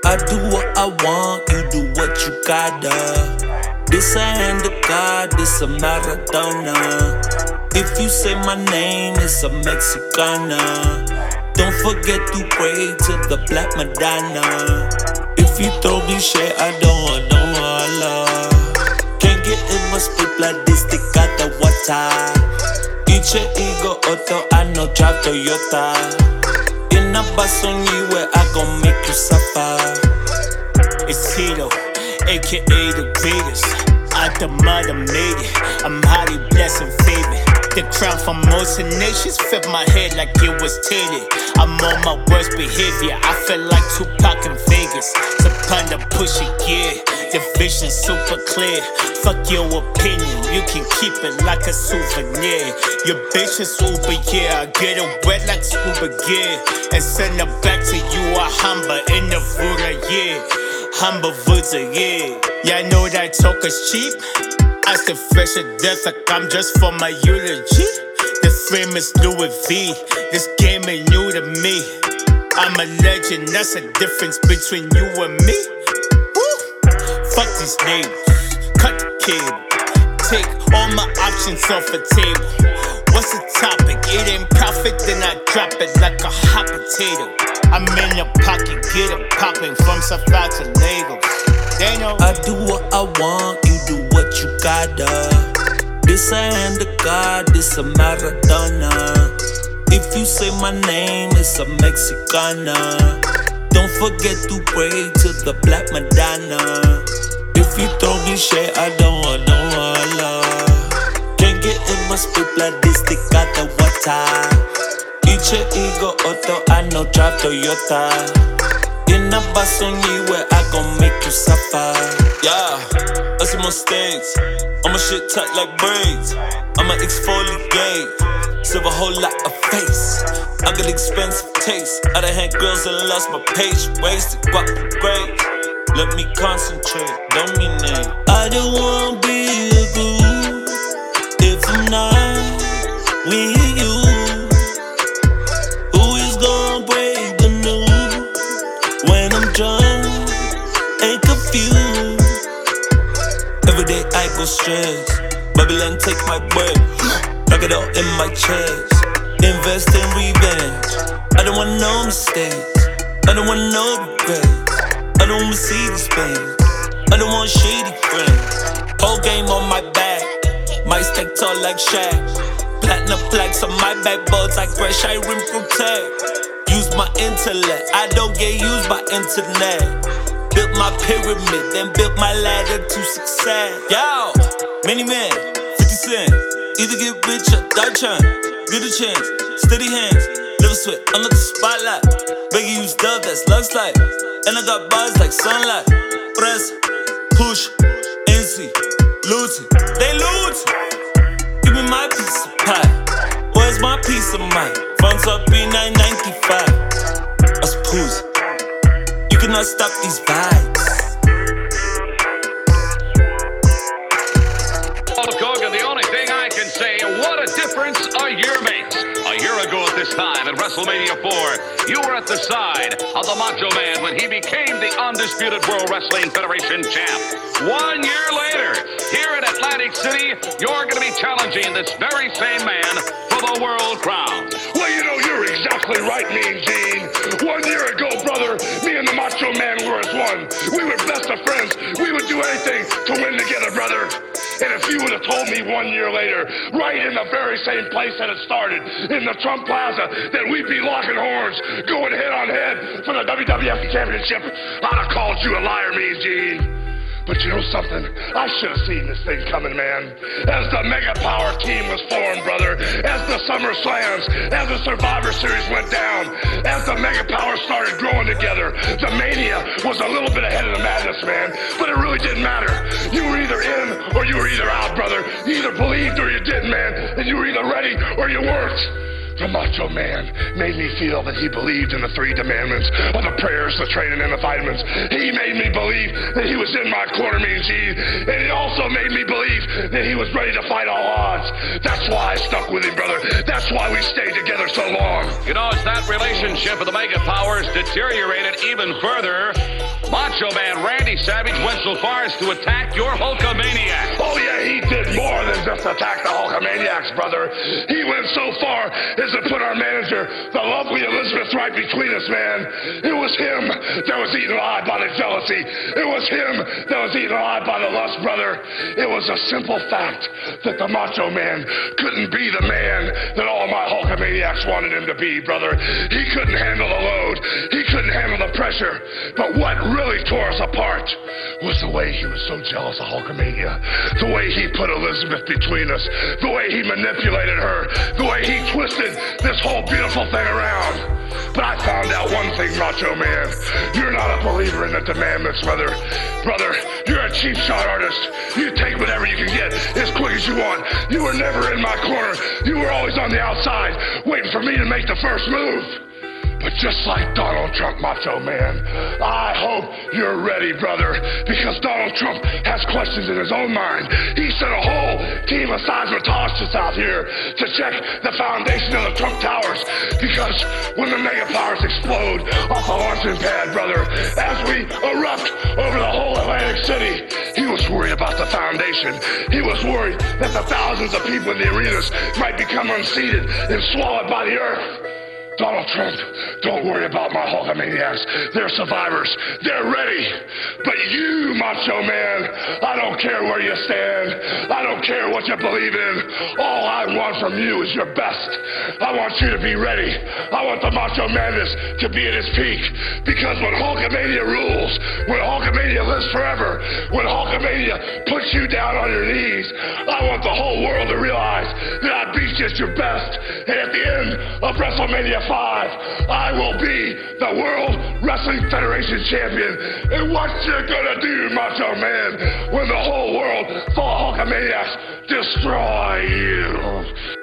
I do what I want, you do what you gotta. This a hand of God, this a Maradona. If you say my name, it's a Mexicana. Don't forget to pray to the Black Madonna. If you throw me shit, I don't want no Allah. Can't get in my split like this, they got the water. Iche ego auto, I know drive Toyota. In a bus on you where I gon' make you suffer. It's Tito, aka the greatest. Out the mud, I made it. I'm highly blessed and favored. The crown from most nations fit my head like it was tainted. I'm on my worst behavior. I feel like Tupac in Vegas. So panda push it, yeah. The vision super clear. Fuck your opinion, you can keep it like a souvenir. Your bitch is Uber, yeah. I get it wet like scuba gear and send it back to you a Humber in the Vuda, yeah. Humber Vuda, yeah. Yeah, I know that talk is cheap. I still fresh to death like I'm just for my eulogy. The frame is Louis V. This game ain't new to me. I'm a legend, that's the difference between you and me. Woo. Fuck these names, cut the cable. Take all my options off the table. What's the topic? It ain't profit, then I drop it like a hot potato. I'm in your pocket, get it popping from South to Lagos. They know I do what I want, you do what you gotta. This a hand of God, this a Maradona. If you say my name, it's a Mexicana. Don't forget to pray to the Black Madonna. If you throw me shit, I don't want no Allah. Can't get in my split like this, they got the water. Iche ego auto, I know drive Toyota. In a bus on you where I gon' make you suffer. Yeah, I see my stains. I'ma shit tight like braids. I'ma exfoliate, save a whole lot of face. I got expensive taste. I done had girls and lost my page. Wasted, guap grades. Let me concentrate, don't mean name. I don't wanna be a group if I'm not with you. Who is gonna break the news when I'm drunk and confused? Every day I go stress. Babylon take my bread, knock it out in my chest. Invest in revenge. I don't want no mistakes. I don't want no regrets. I don't wanna see these things. I don't want shady friends. Whole game on my back. Might stack tall like Shaq. Platinum plaques on my backboards like fresh I rim protect. Use my intellect. I don't get used by internet. Built my pyramid, then built my ladder to success. Yo, many men, 50 Cent. Either get rich or die trying. Get a chance, steady hands. Never sweat under the spotlight. Beg you use dub, that's lux light. And I got bars like sunlight. Press, push, NC, looting. They loot. Give me my piece of pie. Where's my piece of mind? Funds up in 995. Us pools. You cannot stop these vibes. Hulk Hogan, the only thing I can say, what a difference a year makes. A year ago at this time at WrestleMania 4, you were at the side of the Macho Man when he became the undisputed World Wrestling Federation champ. 1 year later, here in Atlantic City, you're going to be challenging this very same man for the world crown. Well, you know, you're exactly right, Mean Gene. 1 year ago, brother, me and the Macho Man were as one. We were best of friends. We would do anything to win together, brother. And if you would have told me 1 year later, right in the very same place that it started, in the Trump Plaza, that we'd be locking horns, going head on head for the WWF Championship, I'd have called you a liar, Mean Gene. But you know something? I should have seen this thing coming, man. As the Mega Power team was formed, brother, as the Summer Slams, as the Survivor Series went down, as the Mega Power started growing together, the Mania was a little bit ahead of the madness, man. But it really didn't matter. You were either in or you were either out, brother. You either believed or you didn't, man. And you were either ready or you weren't. The Macho Man made me feel that he believed in the 3 commandments of the prayers, the training, and the vitamins. He made me believe that he was in my corner, Mean Gene, and he also made me believe that he was ready to fight all odds. That's why I stuck with him, brother. That's why we stayed together so long. You know, as that relationship with the Mega Powers deteriorated even further, Macho Man Randy Savage went so far as to attack your Hulkamaniacs. Oh yeah, he did more than just attack the Hulkamaniacs, brother. He went so far as to put our manager, the lovely Elizabeth, right between us, man. It was him that was eaten alive by the jealousy. It was him that was eaten alive by the lust, brother. It was a simple fact that the Macho Man couldn't be the man that all my Hulkamaniacs wanted him to be, brother. He couldn't handle the load. He couldn't handle the pressure. But what really tore us apart was the way he was so jealous of Hulkamania, the way he put Elizabeth between us, the way he manipulated her, the way he twisted this whole beautiful thing around. But I found out one thing, Macho Man. You're not a believer in the commandments, brother. Brother, you're a cheap shot artist. You take whatever you can get as quick as you want. You were never in my corner. You were always on the outside, waiting for me to make the first move. But just like Donald Trump, Macho Man, I hope you're ready, brother, because Donald Trump has questions in his own mind. He sent a whole team of seismologists out here to check the foundation of the Trump Towers, because when the mega powers explode off the launching pad, brother, as we erupt over the whole Atlantic City, he was worried about the foundation. He was worried that the thousands of people in the arenas might become unseated and swallowed by the earth. Donald Trump, don't worry about my Hulkamaniacs. They're survivors. They're ready. But you, Macho Man, I don't care where you stand. I don't care what you believe in. All I want from you is your best. I want you to be ready. I want the Macho Madness to be at its peak. Because when Hulkamania rules, when Hulkamania lives forever, when Hulkamania puts you down on your knees, I want the whole world to realize that I beat you at your best. And at the end of WrestleMania 5, I will be the World Wrestling Federation champion. And what you gonna do, Macho Man, when the whole world full of Hulkamaniacs destroy you?